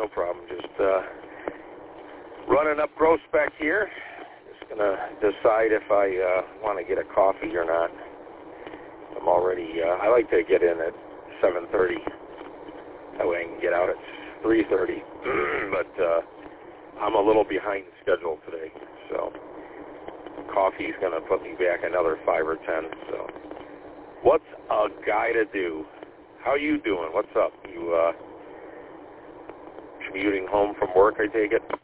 No problem. Just running up gross spec here. Just going to decide if I want to get a coffee or not. I'm already, I like to get in at 7:30. That way I can get out at 3:30. But I'm a little behind schedule today. So coffee's going to put me back another 5 or 10. So what's a guy to do? How you doing? What's up? You commuting home from work, I take it?